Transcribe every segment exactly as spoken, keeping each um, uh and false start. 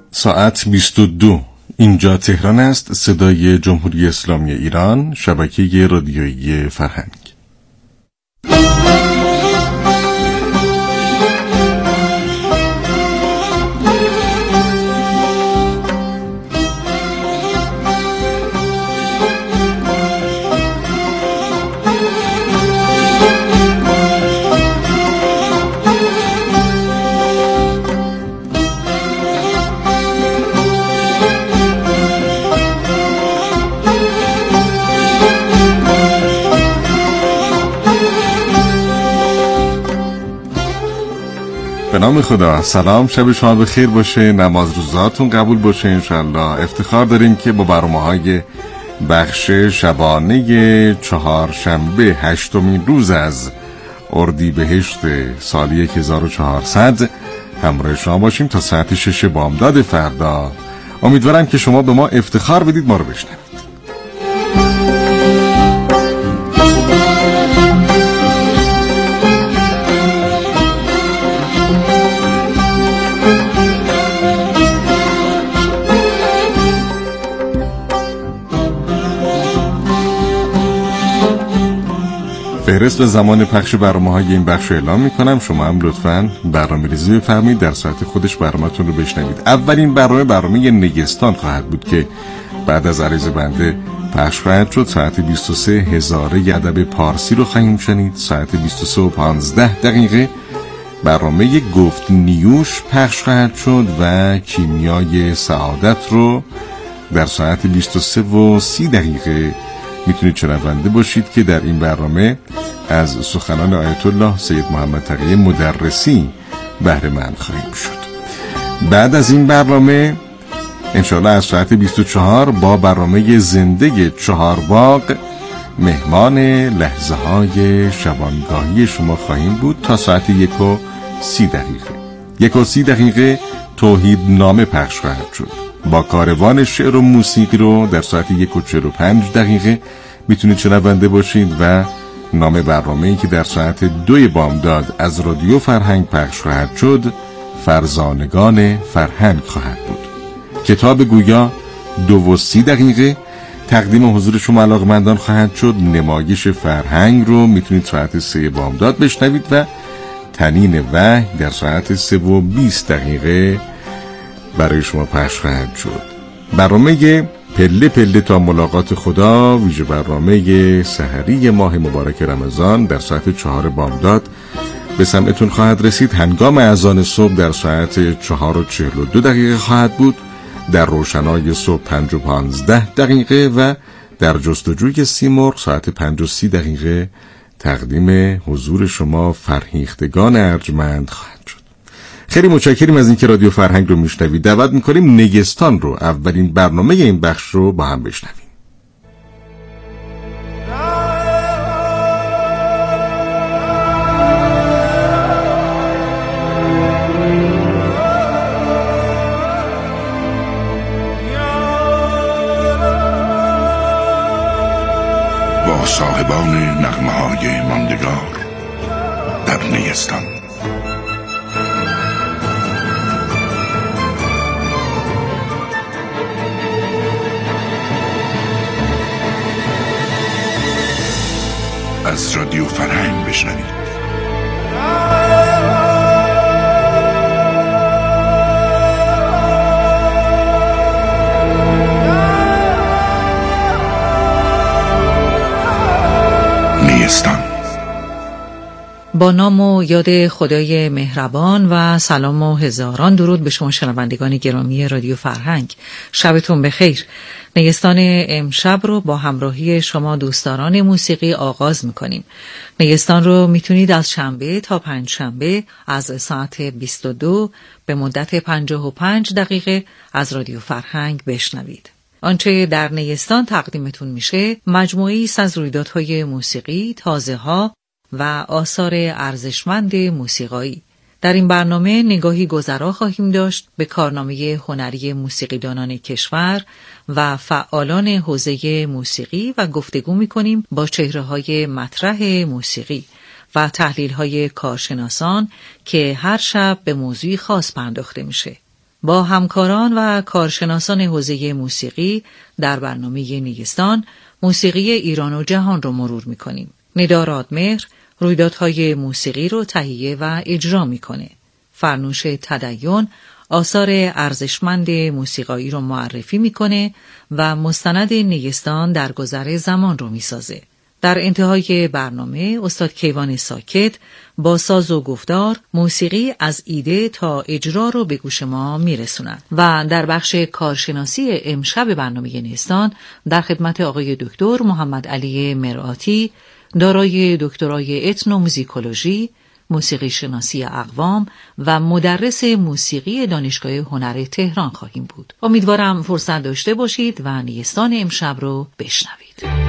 ساعت بیست و دو. اینجا تهران است، صدای جمهوری اسلامی ایران، شبکه رادیویی فرهنگ. به نام خدا. سلام، شب شما بخیر باشه، نماز روزاتون قبول باشه انشالله. افتخار داریم که با برنامه‌های بخش شبانه چهارشنبه هشتمین روز از اردیبهشت سال هزار و چهارصد همراه شما باشیم تا ساعت شش بامداد فردا. امیدوارم که شما به ما افتخار بدید ما رو بشنوید. فهرست و زمان پخش برنامه‌های این بخش اعلام می‌کنم. شما هم لطفاً برنامه‌ریزی بفرمایید، در ساعت خودش برنامه‌تون رو بشنوید. اولین برنامه برنامه نگستان خواهد بود که بعد از عریض بنده پخش خواهد شد. ساعت بیست و سه هزاره ادب پارسی رو خواهیم شنید. ساعت بیست و سه و پانزده دقیقه برنامه گفت نیوش پخش خواهد شد و کیمیای سعادت رو در ساعت بیست و سه و سی دقیقه میتونید شنونده باشید که در این برنامه از سخنان آیت الله سید محمد تقی مدرسی بهره مند خواهیم شد. بعد از این برنامه انشاءالله از ساعت بیست و چهار با برنامه زنده چهارباغ مهمان لحظه های شبانگاهی شما خواهیم بود تا ساعت یک و سی دقیقه. یک و سی دقیقه توحید نامه پخش خواهد شد. با کاروان شعر و موسیقی رو در ساعت یک و چهل و پنج دقیقه میتونید شنونده باشید و نام برنامه‌ای که در ساعت دوی بامداد از رادیو فرهنگ پخش خواهد شد فرزانگان فرهنگ خواهد بود. کتاب گویا دو و سی دقیقه تقدیم حضور شما علاقمندان خواهد شد. نمایش فرهنگ رو میتونید ساعت سه بامداد بشنوید و تنین وحی در ساعت سه و بیست دقیقه برای شما پخش خواهد شد. برنامه پله پله تا ملاقات خدا، ویژه برنامه سحری ماه مبارک رمضان در ساعت چهار بامداد به سمعتون خواهد رسید. هنگام اذان صبح در ساعت چهار و چهل و دو دقیقه خواهد بود. در روشنای صبح پنج و پانزده دقیقه و در جستجوی سیمرغ ساعت پنج و سی دقیقه تقدیم حضور شما فرهیختگان ارجمند خواهد شد. خیلی متشکریم از اینکه رادیو فرهنگ رو میشنوید. دعوت میکنیم نگستان رو، اولین برنامه این بخش رو با هم بشنویم. با صاحبان نغمه‌های ماندگار در نگستان. از رادیو فرهنگ بشنوید. نیستان. با نام و یاد خدای مهربان و سلام و هزاران درود به شما شنوندگان گرامی رادیو فرهنگ. شبتون بخیر. نیستان امشب رو با همراهی شما دوستداران موسیقی آغاز میکنیم. نیستان رو میتونید از شنبه تا پنج شنبه از ساعت بیست و دو به مدت پنجاه و پنج دقیقه از رادیو فرهنگ بشنوید. آنچه در نیستان تقدیمتون میشه مجموعه‌ای از رویدادهای موسیقی، تازه‌ها و آثار ارزشمند موسیقایی. در این برنامه نگاهی گذرا خواهیم داشت به کارنامه هنری موسیقیدانان کشور و فعالان حوزه موسیقی و گفتگو می‌کنیم با چهره‌های مطرح موسیقی و تحلیل‌های کارشناسان که هر شب به موضوعی خاص پرداخته میشه. با همکاران و کارشناسان حوزه موسیقی در برنامه نیستان موسیقی ایران و جهان رو مرور می‌کنیم. ندا رادمهر رویدادهای موسیقی رو تهیه و اجرا می‌کنه. فرنوش تدین آثار ارزشمند موسیقایی رو معرفی می‌کنه و مستند نیستان در گذر زمان رو می‌سازه. در انتهای برنامه استاد کیوان ساکت با ساز و گفتار موسیقی از ایده تا اجرا رو به گوش ما میرسونند و در بخش کارشناسی امشب برنامه نیستان در خدمت آقای دکتر محمد علی مرآتی دارای دکترای اتنوموزیکولوژی، موسیقی شناسی اقوام و مدرس موسیقی دانشگاه هنر تهران خواهیم بود. امیدوارم فرصت داشته باشید و نیستان امشب رو بشنوید.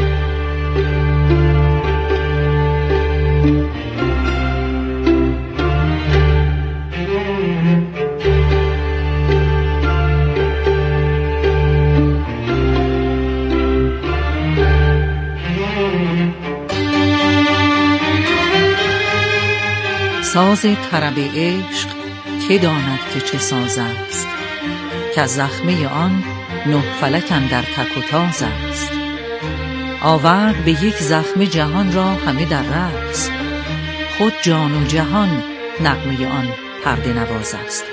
ساز طرب عشق که داند که چه ساز است، که از زخمه آن نه فلک اندر تک و تاز است. آورد به یک زخمه جهان را همه در رقص، خود جان و جهان نغمه آن پرده نواز است.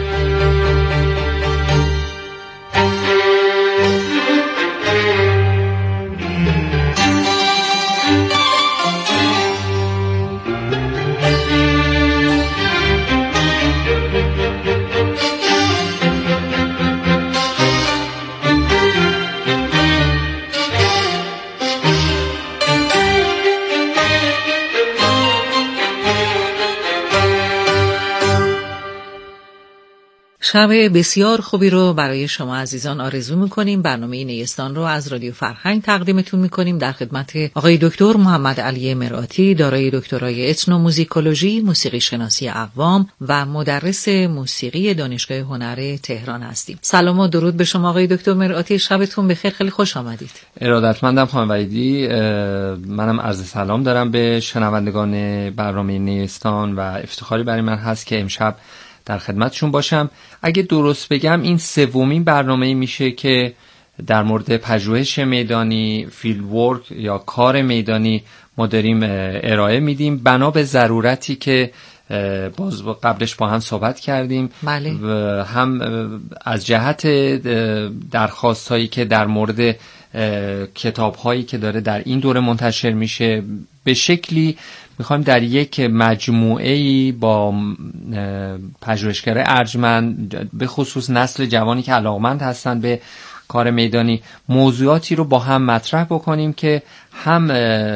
شب بسیار خوبی رو برای شما عزیزان آرزو میکنیم. برنامه نیستان رو از رادیو فرهنگ تقدیمتون میکنیم. در خدمت آقای دکتر محمد علی مرآتی دارای دکترای اتنوموزیکولوژی، موسیقی شناسی اقوام و مدرس موسیقی دانشگاه هنر تهران هستیم. سلام و درود به شما آقای دکتر مرآتی، شبتون بخیر، خیلی خوش آمدید. ارادتمندم خانم وحیدی. منم عرض سلام دارم به شنوندگان برنامه نیستان و افتخاری برای من هست که امشب در خدمتشون باشم. اگه درست بگم این سومین برنامه میشه که در مورد پژوهش میدانی، فیلد ورک یا کار میدانی ما داریم ارائه میدیم، بنا به ضرورتی که باز قبلش با هم صحبت کردیم. بله. و هم از جهت درخواست هایی که در مورد کتاب هایی که داره در این دوره منتشر میشه، به شکلی میخوایم در یک مجموعه‌ای با پژوهشگرای ارجمند به خصوص نسل جوانی که علاقمند هستن به کار میدانی موضوعاتی رو با هم مطرح بکنیم که هم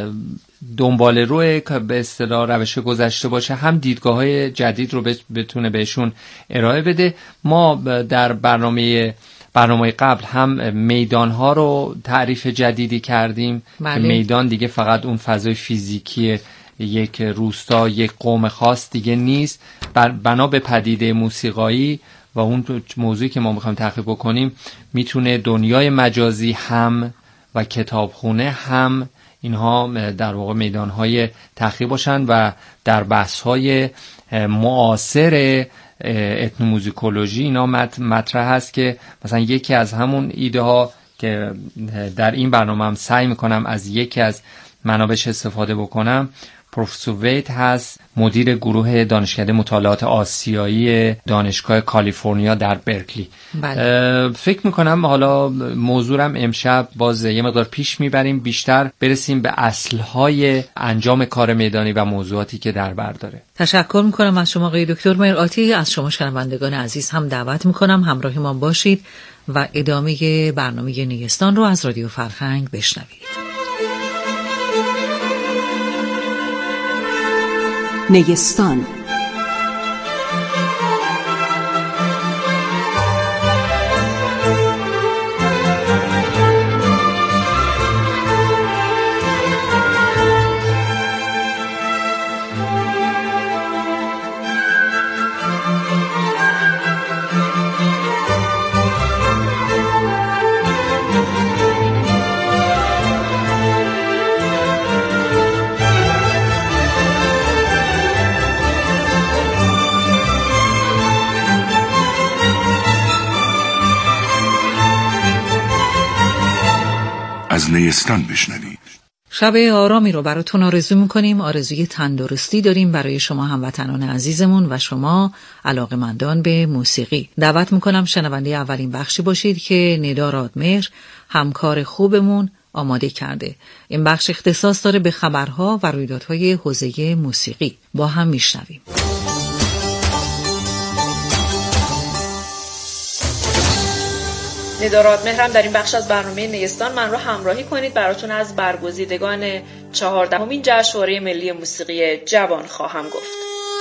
دنبال روی به اصطلاح روش گذشته باشه، هم دیدگاه‌های جدید رو بتونه بهشون ارائه بده. ما در برنامه برنامه قبل هم میدان‌ها رو تعریف جدیدی کردیم. بله. میدان دیگه فقط اون فضای فیزیکی یک روستا، یک قوم خاص دیگه نیست. بنا به پدیده موسیقایی و اون موضوعی که ما میخوایم تحقیق بکنیم میتونه دنیای مجازی هم و کتابخونه هم اینها در واقع میدانهای تحقیق باشن و در بحث‌های معاصر اتنوموزیکولوژی اینا مطرح هست که مثلا یکی از همون ایده ها که در این برنامه هم سعی میکنم از یکی از منابعش استفاده بکنم، پروفسور ویت هست، مدیر گروه دانشکده مطالعات آسیایی دانشگاه کالیفرنیا در برکلی. بله. فکر میکنم حالا موضوعم امشب باز یه مقدار پیش میبریم، بیشتر برسیم به اصلهای انجام کار میدانی و موضوعاتی که در بر داره. تشکر میکنم از شما آقای دکتر مرآتی. از شما شنوندگان عزیز هم دعوت میکنم همراه ما باشید و ادامه برنامه نیستان رو از رادیو فرهنگ بشنوید. نیستان از نیستان بشنوید. شب آرامی رو براتون آرزو میکنیم. آرزوی تندرستی داریم برای شما هموطنان عزیزمون و شما علاقه‌مندان به موسیقی. دعوت میکنم شنونده اولین بخشی باشید که ندا رادمهر همکار خوبمون آماده کرده. این بخش اختصاص داره به خبرها و رویدادهای حوزه موسیقی. با هم میشنویم. ندا رادمهر در این بخش از برنامه نیستان من رو همراهی کنید. براتون از برگزیدگان چهاردهمین جشنواره ملی موسیقی جوان خواهم گفت.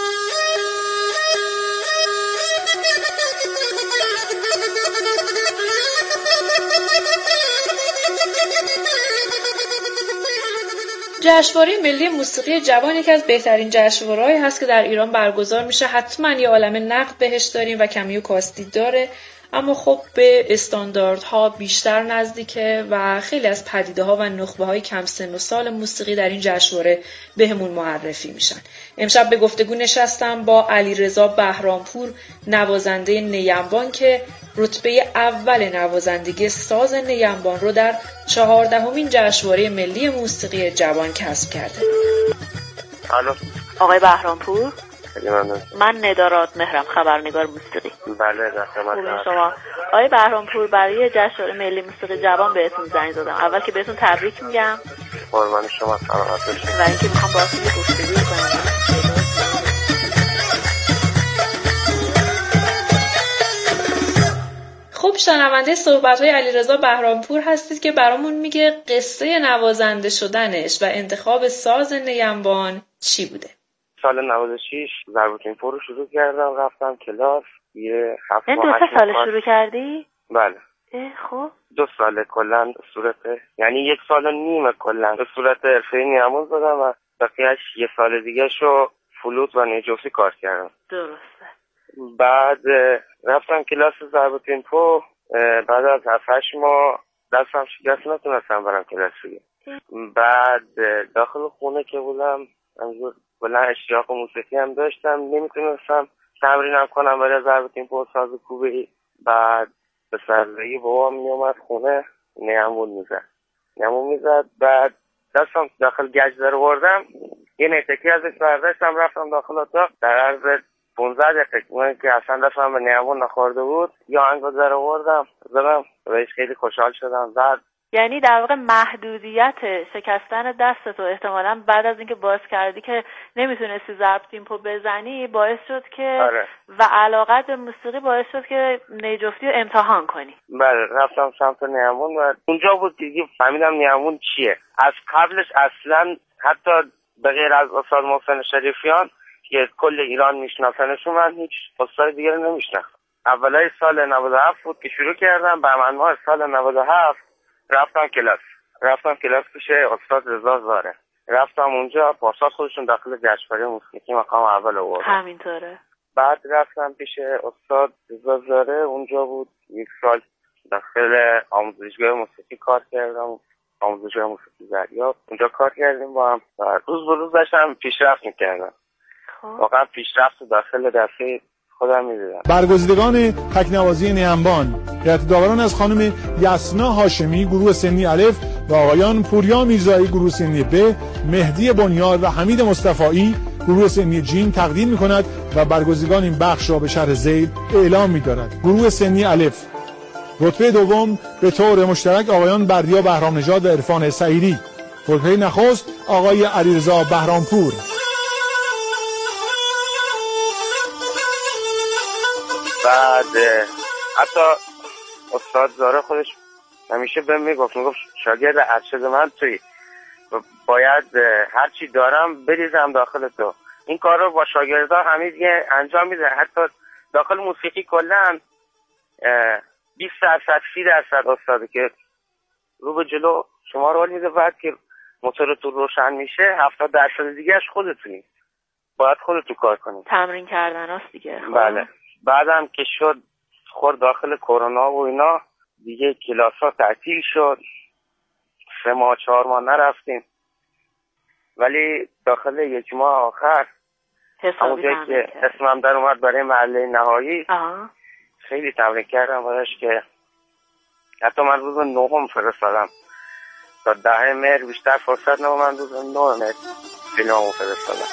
جشنواره ملی موسیقی جوان یکی از بهترین جشنواره‌هایی هست که در ایران برگزار میشه. حتما یه عالمه نقد بهش داریم و کمی و کاستی داره، اما خب به استانداردها بیشتر نزدیکه و خیلی از پدیده‌ها و نخبه‌های کم سن و سال موسیقی در این جشنواره بهمون معرفی میشن. امشب به گفتگو نشستم با علیرضا بهرامپور، نوازنده نیمبان که رتبه اول نوازندگی ساز نیمبان رو در چهاردهمین جشنواره ملی موسیقی جوان کسب کرده. الو آقای بهرامپور، من ندا رادمهرم، خبرنگار موسیقی. بله در خدمت شما. آقای بهرامپور، برای جشنواره ملی موسیقی جوان بهتون زنگ زدم. اول که بهتون تبریک میگم. قربان شما، سلامت باشید. و اینکه میخوام باهاتون گفتگو کنم. خب شنونده صحبت‌های علیرضا بهرامپور هستید که برامون میگه قصه نوازنده شدنش و انتخاب ساز نیمبان چی بوده. سال نود و شش ضرب تیمپو رو شروع کردم، رفتم کلاس یه هفت ماه. این دو سه سال شروع کردی؟ بله. خب دو سال کلا صورت، یعنی یک سال و نیم کلا به صورت حرفه‌ای نیمون زدم و بقیه‌اش یه سال دیگه شو فلوت و نیجوسی کار کردم. درسته. بعد رفتم کلاس ضرب تیمپو، بعد از هفت هشت ماه دستم شکست، نتونستم برم کلاس دیگه. بعد داخل خونه که بودم همینجور کلا اشتیاق موسیقی هم داشتم، نمیتونستم تمرینم کنم برای ضرب تیمپو ساز کوبه‌ای. بعد به سرزایی بابام میومد خونه نیمون میزد نیمون میزد بعد دستم داخل گچ در آوردم، یه نیتکی ازش برداشتم، رفتم داخل اتاق. در عرض پانزده دقیقه که اصلا دستم به نیمون نخورده بود یا آهنگ در آوردم زدم، بهش خیلی خوشحال شدم. بعد یعنی در واقع محدودیت شکستن دستتو احتمالاً بعد از اینکه باز کردی که نمیتونستی ضرب تیمپو بزنی باعث شد که آره. و علاقت به موسیقی باعث شد که نیجفتی رو امتحان کنی. بله رفتم سمت نیمون و اونجا بود دیگه فهمیدم نیمون چیه. از قبلش اصلا حتی به غیر از استاد محسن شریفیان که کل ایران میشناسنشون من هیچ استاد دیگه رو نمیشناختم. اولای سال نود و هفت بود که شروع کردم. بهمن ماه سال نود و هفت رفتم کلاس رفتم کلاس پیش استاد رضا زاره. رفتم اونجا پاساز خودشون داخل جشنواره موسیقی مقام اول آورد. همینطوره. بعد رفتم پیش استاد رضا زاره، اونجا بود یک سال داخل آموزشگاه موسیقی کار کردم، آموزشگاه موسیقی دریاب. اونجا کار کردیم با هم و روز به روز داشتم پیشرفت می‌کردم. واقعا پیشرفت داخل دسته خودم می‌دیدم. برگزیدگان تکنوازی نیمبان ارتداوران از خانم یسنا هاشمی گروه سنی الف و آقایان پوریا میرزایی گروه سنی ب، مهدی بنیاد و حمید مصطفایی گروه سنی جیم تقدیم می‌کند و برگزیدگان این بخش را به شرح ذیل اعلام می‌دارد. گروه سنی الف رتبه دوم به طور مشترک آقایان بردیا بهرام نژاد و عرفان سعیدی. رتبه نخست آقای علیرضا بهرامپور. بعد حتی استاد زاره خودش همیشه بهم میگفت میگفت شاگرد ارشد من توی باید هر چی دارم بریزم داخل تو. این کار رو با شاگردا همه دیگه انجام میده. حتی داخل موسیقی کلا بیست درصد سی درصد استاده که رو به جلو شما رو میده، بعد که موتورتون روشن میشه هفتاد درصد دیگهش خودتونی، باید خودتون کار کنید. تمرین کردن هست دیگه. بله. بعدم که شد خورد داخل کرونا و اینا دیگه کلاس ها تعطیل شد، سه ماه چهار ماه نرفتیم، ولی داخل یک ماه آخر همونجایی که اسمم در اومد برای محله نهایی آه. خیلی تمرین کردم برایش که حتی من روز نهم فرستادم تا ده مهر بیشتر فرصت نبود. من روز نه مهر فیلممو فرستادم.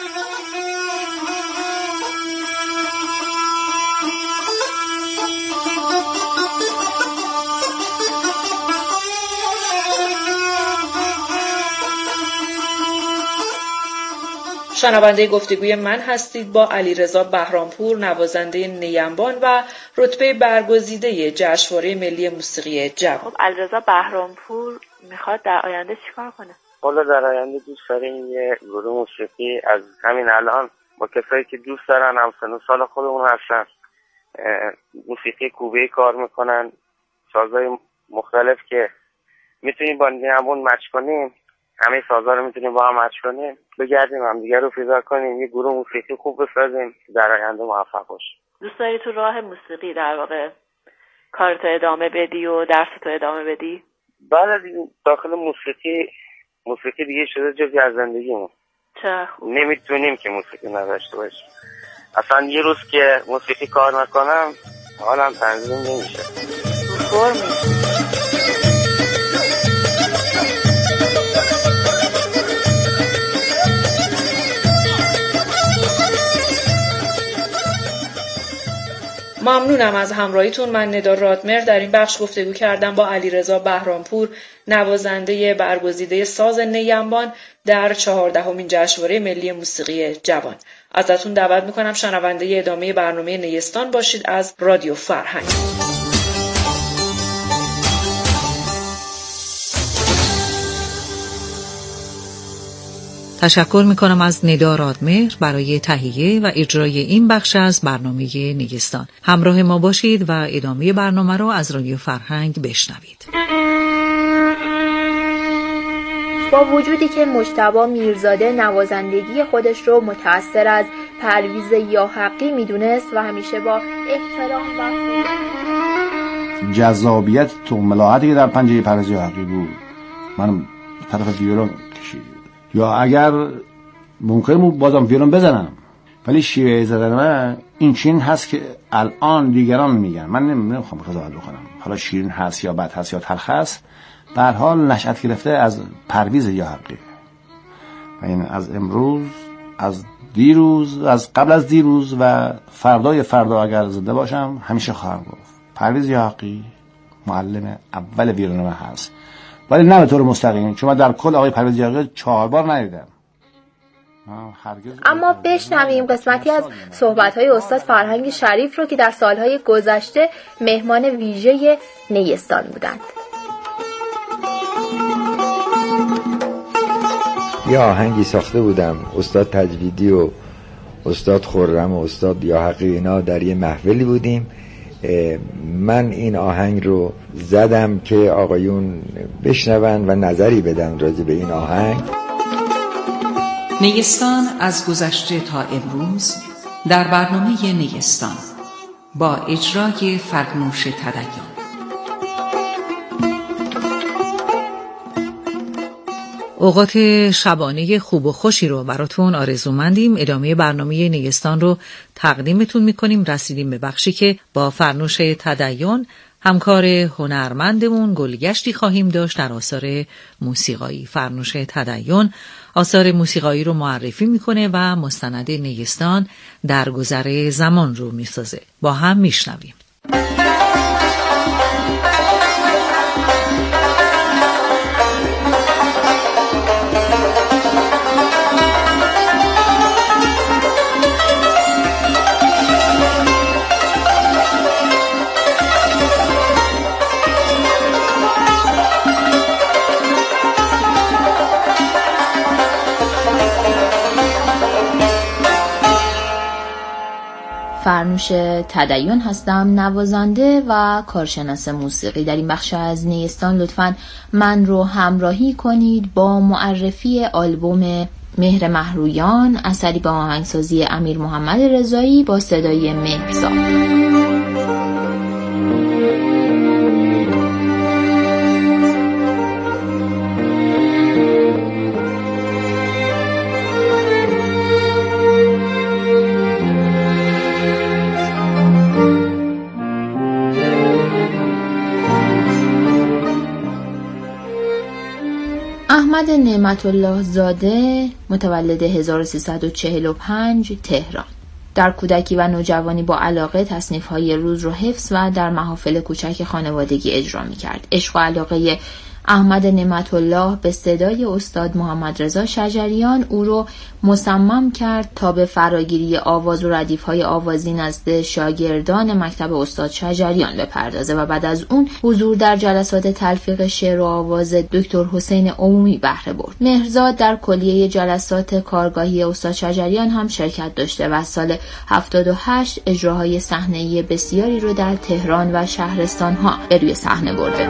شنونده گفتگوی من هستید با علیرضا بهرامپور، نوازنده نیمبان و رتبه برگزیده جشنواره ملی موسیقی جوان. خب علیرضا بهرامپور میخواد در آینده چیکار کنه؟ حالا در آینده دوست داریم یه گروه موسیقی از همین الان با کسایی که دوست دارن هم سن و سال خودمون هستن موسیقی کوبه‌ای کار میکنن، سازهای مختلف که میتونیم با نیمبان مچ کنیم، همه سازها رو میتونیم با هم مچ کنیم، بگردیم هم دیگر رو پیدا کنیم، یه گروه موسیقی خوب بسازیم در آینده موفق باشیم. دوست داری تو راه موسیقی در واقع کارتو ادامه بدی و درستو ادامه بدی؟ بعد داخل موسیقی موسیقی دیگه شده جزئی از زندگیمون. چه خوب. نمیتونیم که موسیقی نداشته باشیم. اصلا یه روز که موسیقی کار نکنم حالم تنظیم نمیشه. فرمی. ممنونم از همراهیتون. من ندا رادمر در این بخش گفتگو کردم با علیرضا بهرامپور، نوازنده برگزیده ساز نیمبان در چهاردهمین جشنواره ملی موسیقی جوان. ازتون دعوت میکنم شنونده ادامه برنامه نیستان باشید از رادیو فرهنگ. تشکر میکنم از ندا رادمهر برای تهیه و اجرای این بخش از برنامه نیستان. همراه ما باشید و ادامه برنامه رو از رادیو فرهنگ بشنوید. با وجودی که مجتبی میرزاده نوازندگی خودش رو متأثر از پرویز یاحقی میدونست و همیشه با احترام و جذابیت تو ملاحتی که در پنجه پرویز یاحقی بود من طرف ویولون کشید، یا اگر ممکن بود بازم ویولون بزنم، ولی شیوه زدن من این چین هست که الان دیگران میگن، من نمیخوام قضاوت بکنم حالا شیرین هست یا بد هست یا تلخ هست، به هر حال نشأت گرفته از پرویز یاحقی و این از امروز، از دیروز، از قبل از دیروز و فردای فردا اگر زنده باشم همیشه خواهم گفت پرویز یاحقی معلم اول ویولون من هست، ولی نه به طور مستقیم، چون من در کل آقای پرویز یاحقی چهار بار ندیدم. اما بشنویم قسمتی از صحبت‌های استاد فرهنگ شریف رو که در سالهای گذشته مهمان ویژه نیستان بودند. یه آهنگی ساخته بودم، استاد تجویدی و استاد خرم و استاد یاحقی اینا در یه محفلی بودیم، من این آهنگ رو زدم که آقایون بشنون و نظری بدن راجع به این آهنگ. نیستان از گذشته تا امروز در برنامه نیستان با اجرای فرنوش تدیان. اوقات شبانه خوب و خوشی رو براتون آرزومندیم. ادامه برنامه نیستان رو تقدیمتون میکنیم. رسیدیم به بخشی که با فرنوش تدیان همکار هنرمندمون گلگشتی خواهیم داشت در آثار موسیقایی. فرنوش تدیان آثار موسیقایی رو معرفی میکنه و مستند نیستان در گذر زمان رو میسازه. با هم میشنویم. فرنوش تدیان هستم، نوازنده و کارشناس موسیقی. در این بخش از نیستان لطفاً من رو همراهی کنید با معرفی آلبوم مهر مهرویان، اثری با آهنگسازی امیر محمد رضایی با صدای مهرزاد. احمد نعمت الله زاده متولد هزار و سیصد و چهل و پنج تهران. در کودکی و نوجوانی با علاقه تصنیف‌های روز رو حفظ و در محافل کوچک خانوادگی اجرا می‌کرد. عشق و علاقه احمد نعمت الله به صدای استاد محمد رضا شجریان او رو مصمم کرد تا به فراگیری آواز و ردیف‌های آوازی نزد شاگردان مکتب استاد شجریان بپردازه و بعد از اون حضور در جلسات تلفیق شعر و آواز دکتر حسین عمومی بهره برد. مهرزاد در کلیه جلسات کارگاهی استاد شجریان هم شرکت داشته و سال هفتاد و هشت اجراهای صحنه‌ای بسیاری رو در تهران و شهرستان‌ها به روی صحنه برده.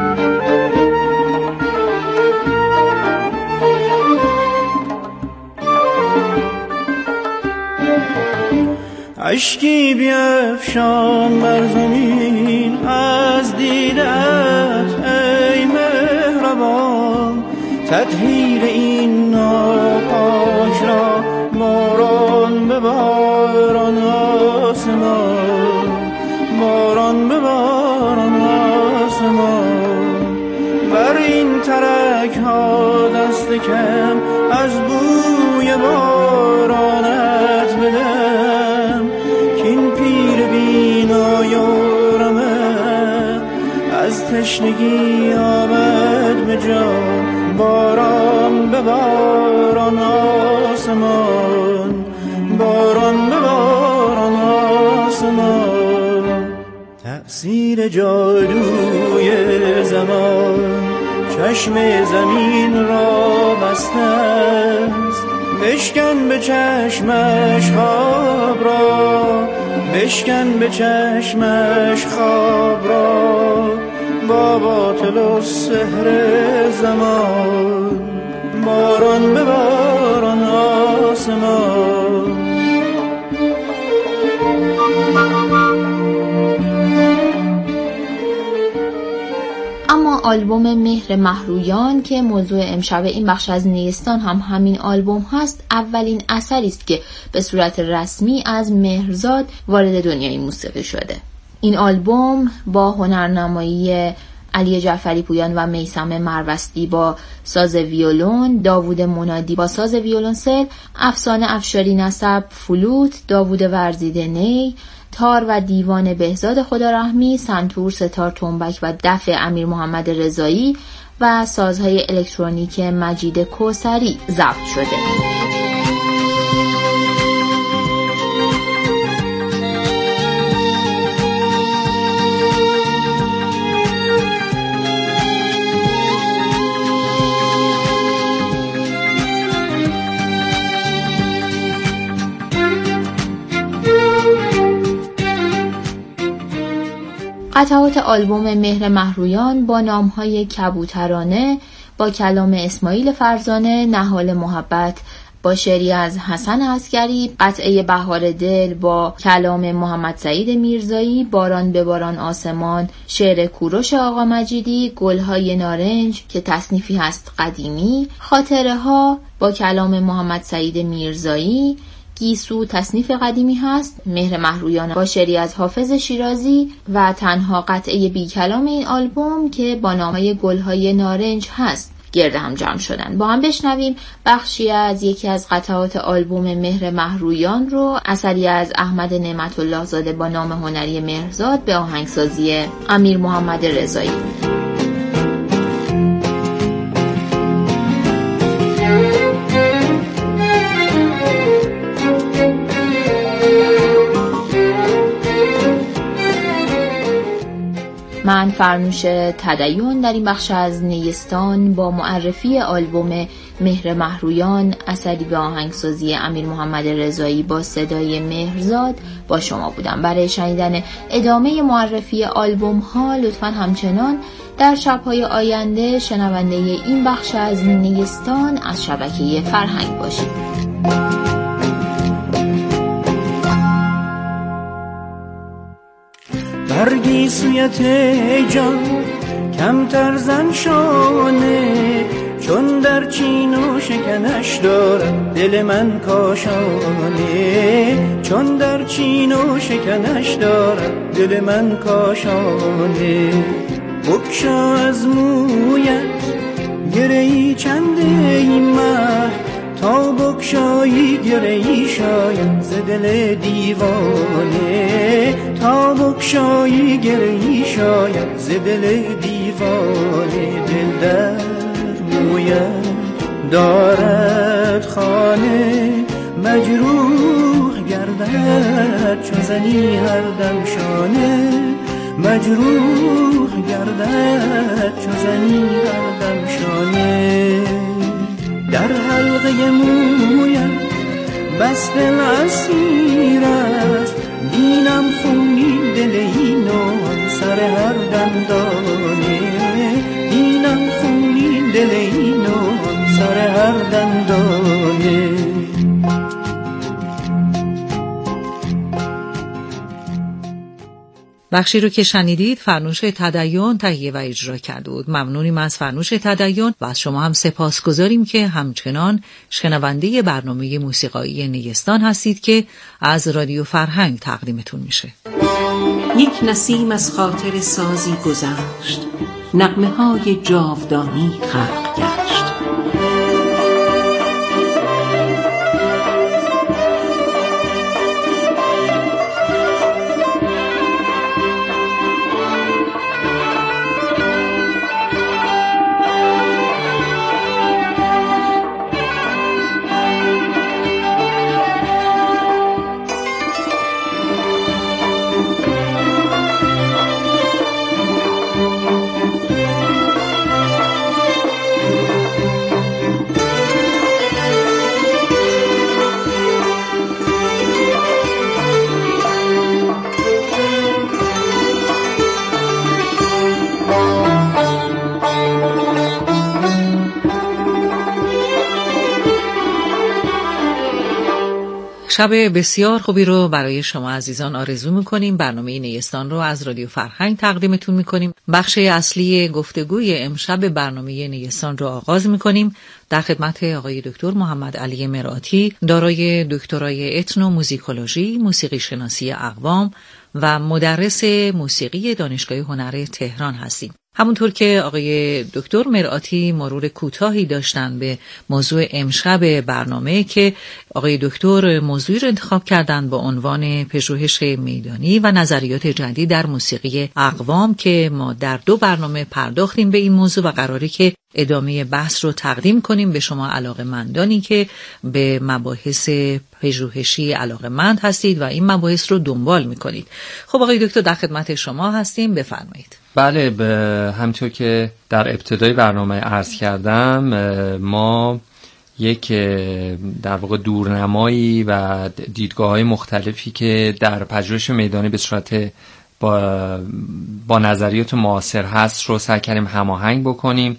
اشکی بیفشان بر زمین از دیدت ای مهربان، تطهیر این ناپاک را باران بباران آسمان، باران بباران آسمان. بر این ترک ها دست کم از بوی بارانت بدم، کین پیر بینایارمه از تشنگی آمد به جان. باران بباران آسمان، باران بباران آسمان. تأثیر جادوی زمان چشم زمین را بسته است، بشکن به چشمش خواب را، بشکن به چشمش خواب را با باطل و سحر زمان. باران بباران آسمان. اما آلبوم مهر مهرویان که موضوع امشب این بخش از نیستان هم همین آلبوم هست، اولین اثری است که به صورت رسمی از مهرزاد وارد دنیای موسیقی شده. این آلبوم با هنرنمایی علی جعفری پویان و میثم مروستی با ساز ویولون، داوود منادی با ساز ویولنسل، افسانه افشاری نسب فلوت، داوود ورزیده نی، تار و دیوان بهزاد خدارحمی، سنتور، ستار، تنبک و دف امیر محمد رضایی و سازهای الکترونیک مجید کوثری ضبط شده. قطعات آلبوم مهر مهرویان با نام‌های کبوترانه با کلام اسماعیل فرزانه، نهال محبت با شعری از حسن عسگری، قطعه بهار دل با کلام محمد سعید میرزایی، باران به باران آسمان شعر کوروش آقا مجیدی، گلهای نارنج که تصنیفی هست قدیمی، خاطره ها با کلام محمد سعید میرزایی، گیسو تصنیف قدیمی هست، مهر مهرویان با شعری از حافظ شیرازی و تنها قطعه بی کلام این آلبوم که با نامه گلهای نارنج هست گرد هم جمع شدن. با هم بشنویم بخشی از یکی از قطعات آلبوم مهر مهرویان رو، اثری از احمد نعمت الله زاده با نام هنری مهرزاد به آهنگسازی امیر محمد رضایی. من فرنوش تدیون در این بخش از نیستان با معرفی آلبوم مهر مهرویان، اثری به آهنگسازی امیر محمد رضایی با صدای مهرزاد با شما بودم. برای شنیدن ادامه معرفی آلبوم ها لطفاً همچنان در شب‌های آینده شنونده این بخش از نیستان از شبکه فرهنگ باشید. برگی سویت جان کمتر زن شانه، چون در چین و شکنش دارد دل من کاشانه، چون در چین و شکنش دارد دل من کاشانه. بکشا از مویت گرهی چنده ای مه تا بکشایی گرهی شاید ز دل دیوانه تا بکشایی گرهی شاید ز دل دیوانه دل در مویت دارد خانه مجروح گردد چو زنی هر دم شانه مجروح گردد چو زنی هر دم شانه در حلقه مویم بس دل اسیر است بینم خونی دل اینان سر هر دندانه بینم خونی دل اینان سر هر دندانه. بخشی رو که شنیدید فرنوش تدین تهیه و اجرا کرده بود. ممنونیم از فرنوش تدین و از شما هم سپاسگزاریم که همچنان شنونده برنامه موسیقایی نیستان هستید که از رادیو فرهنگ تقدیمتون میشه. یک نسیم از خاطر سازی گذشت، نغمه های جاودانی خلق گشت. شب بسیار خوبی رو برای شما عزیزان آرزو میکنیم. برنامه نیستان رو از رادیو فرهنگ تقدیمتون میکنیم. بخش اصلی گفتگوی امشب برنامه نیستان رو آغاز میکنیم. در خدمت آقای دکتر محمد علی مرآتی، دارای دکترای اتنوموزیکولوژی، موسیقی شناسی اقوام و مدرس موسیقی دانشگاه هنر تهران هستیم. همونطور که آقای دکتر مرآتی مرور کوتاهی داشتن به موضوع امشب برنامه که آقای دکتر موضوعی رو انتخاب کردن با عنوان پژوهش میدانی و نظریات جدید در موسیقی اقوام که ما در دو برنامه پرداختیم به این موضوع و قراره که ادامه بحث رو تقدیم کنیم به شما علاقه‌مندانی که به مباحث پژوهشی علاقه‌مند هستید و این مباحث رو دنبال می‌کنید. خب آقای دکتر در خدمت شما هستیم، بفرمایید. بله، به همونطور که در ابتدای برنامه عرض کردم ما یک در واقع دورنمایی و دیدگاه‌های مختلفی که در پژوهش میدانی به صورت با, با نظریات معاصر هست رو سعی کردیم هماهنگ بکنیم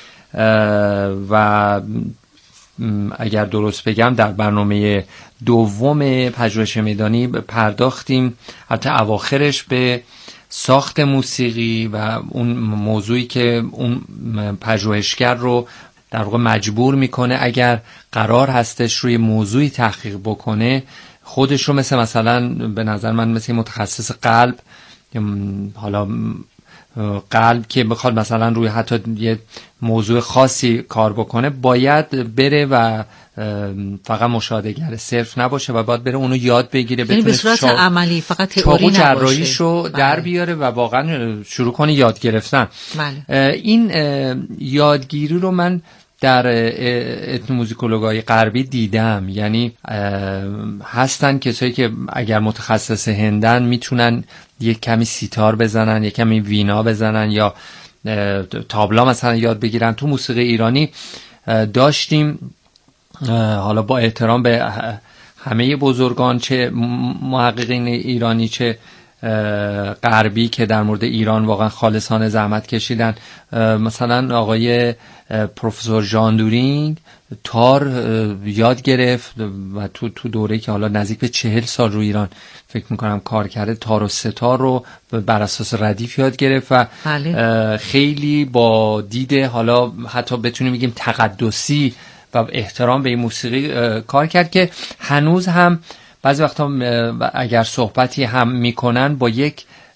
و اگر درست بگم در برنامه دوم پژوهش میدانی پرداختیم حتی اواخرش به ساخت موسیقی و اون موضوعی که اون پژوهشگر رو در واقع مجبور میکنه اگر قرار هستش روی موضوعی تحقیق بکنه خودش رو مثل مثلا به نظر من مثل متخصص قلب، حالا قلب که بخواد مثلا روی حتی یه موضوع خاصی کار بکنه باید بره و فقط مشاهده‌گر صرف نباشه و باید بره اونو یاد بگیره، یعنی به صورت شا... عملی فقط تئوری نباشه، جراحیش رو در بیاره و واقعا شروع کنه یاد گرفتن. بله. این یادگیری رو من در اتنوموزیکولوژی غربی دیدم، یعنی هستن کسایی که اگر متخصص هندن میتونن یک کمی سیتار بزنن، یک کمی وینا بزنن یا تابلا مثلا یاد بگیرن. تو موسیقی ایرانی داشتیم، حالا با احترام به همه بزرگان چه محققین ایرانی چه غربی که در مورد ایران واقعا خالصانه زحمت کشیدن، مثلا آقای پروفسور ژان دورینگ تار یاد گرفت و تو تو دوره که حالا نزدیک به چهل سال رو ایران فکر میکنم کار کرده، تار و ستار رو بر اساس ردیف یاد گرفت و بله. خیلی با دیده حالا حتی بتونیم بگیم تقدسی و احترام به این موسیقی کار کرد که هنوز هم بعضی وقتا اگر صحبتی هم میکنن با یک